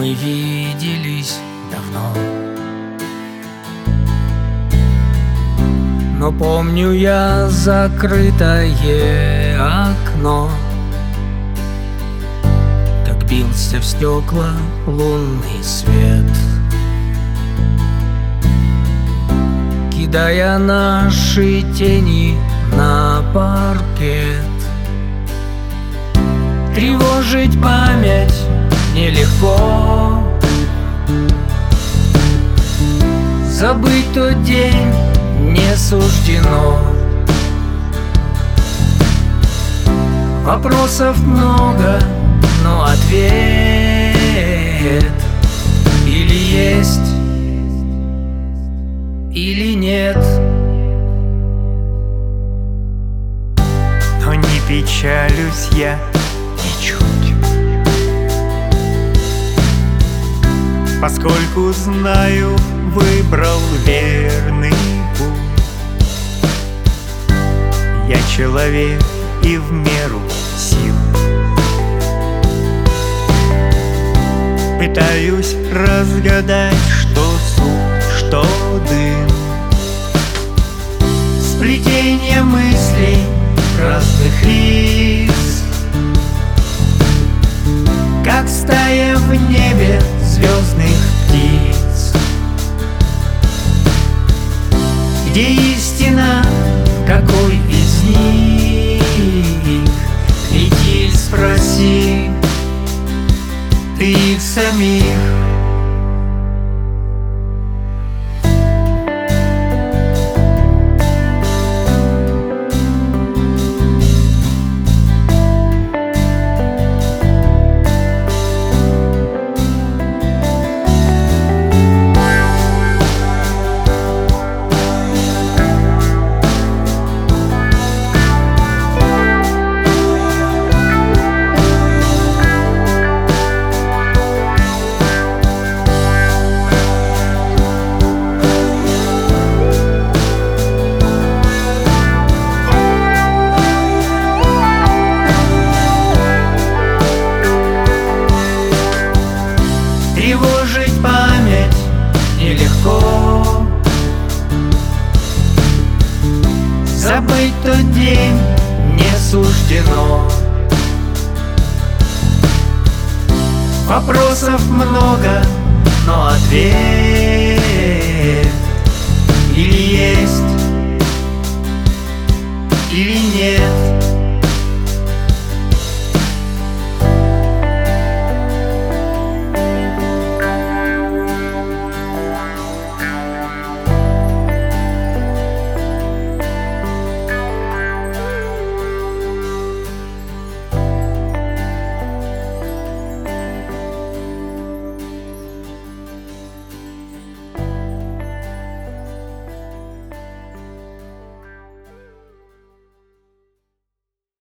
мы виделись давно. Но помню я закрытое окно, как бился в стекла лунный свет, кидая наши тени на паркет. Тревожить память нелегко, забыть тот день не суждено. Вопросов много, но ответ или есть, или нет. Но не печалюсь я ничуть, поскольку знаю, выбрал верный путь. Я человек и в меру сил пытаюсь разгадать, что суд, что дым. Сплетение мыслей разных лиц, как стая в небе звездных птиц. Где истина, какой из них? Иди спроси ты их самих. Тревожить память нелегко, забыть тот день не суждено. Вопросов много, но ответ или есть,